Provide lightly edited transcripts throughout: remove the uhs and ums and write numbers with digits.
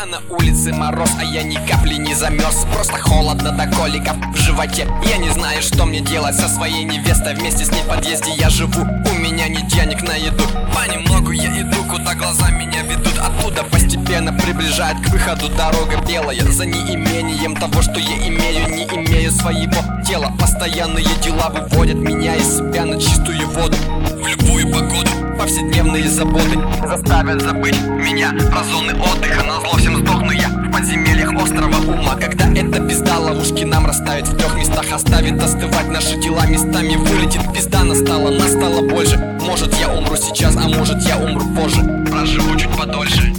А на улице мороз, а я ни капли не замерз. Просто холодно до коликов в животе. Я не знаю, что мне делать со своей невестой. Вместе с ней в подъезде я живу, у меня нет денег на еду. Понемногу я иду, куда глаза меня ведут. Оттуда постепенно приближает к выходу дорога белая. За неимением того, что я имею, не имею своего тела. Постоянные дела выводят меня из себя на чистую воду. В любую погоду повседневные заботы заставят забыть меня про зоны отдыха. Назло всем сдохну я в подземельях острова ума. Когда эта пизда ловушки нам расставит в 3 местах, оставит остывать наши дела местами. Вылетит пизда, настало, нас стало больше. Может я умру сейчас, а может я умру позже. Проживу чуть подольше.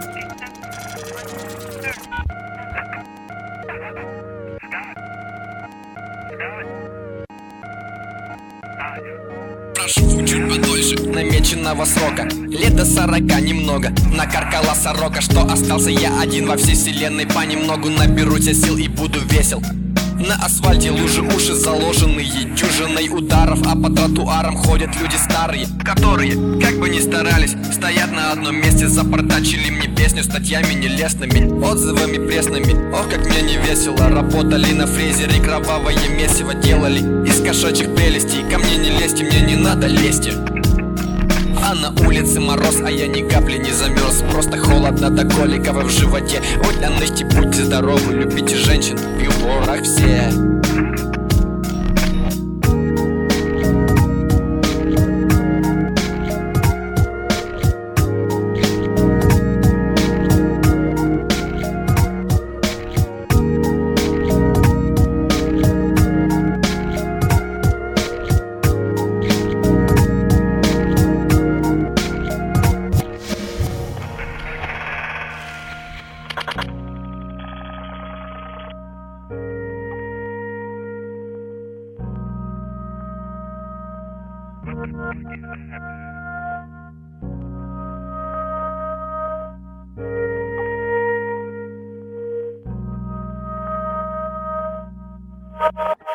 Проживу чуть подольше намеченного срока. Лет до 40 немного. Накаркала сорока, что остался я один во всей вселенной. Понемногу наберусь сил и буду весел. На асфальте лужи, уши заложенные дюжиной ударов, а по тротуарам ходят люди старые, которые, как бы ни старались, стоят на одном месте. Запортачили мне песню статьями нелестными, отзывами пресными. Ох, как мне не весело. Работали на фрезере, кровавое месиво делали из кошачьих прелестей. Ко мне не лезьте, мне не надо лезьте. А на улице мороз, а я ни капли не замерз. Просто холодно до коликов в животе. Вот для ночи, будьте здоровы, любите женщин, и в ворах все. You